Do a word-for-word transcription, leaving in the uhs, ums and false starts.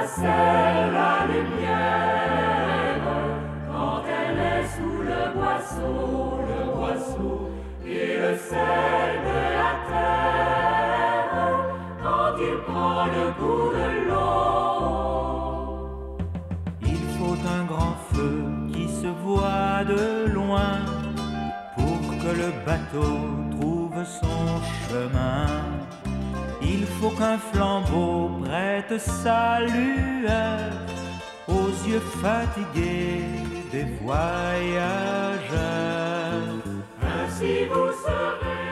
c'est la lumière quand elle est sous le boisseau, le boisseau et le sel de la terre quand il prend le goût de l'eau. Il faut un grand feu qui se voit de loin pour que le bateau trouve son chemin. Il faut qu'un flambeau prête sa lueur aux yeux fatigués des voyageurs. Ainsi vous serez